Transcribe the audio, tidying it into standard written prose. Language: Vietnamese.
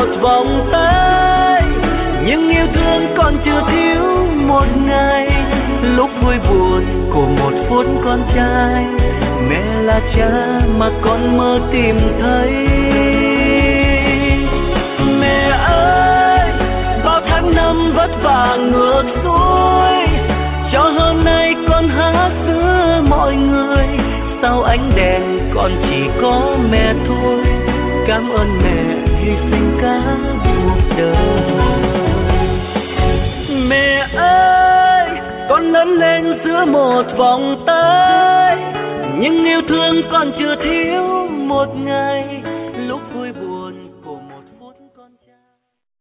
một vòng tay, nhưng yêu thương còn chưa thiếu một ngày. Lúc vui buồn của một phút con trai, mẹ là cha mà con mơ tìm thấy. Mẹ ơi, bao tháng năm vất vả ngược xuôi, cho hôm nay con hát giữa mọi người. Sau ánh đèn con chỉ có mẹ thôi, cảm ơn mẹ hy sinh cả cuộc đời. Mẹ ơi, con lớn lên giữa một vòng tay, nhưng yêu thương con chưa thiếu một ngày.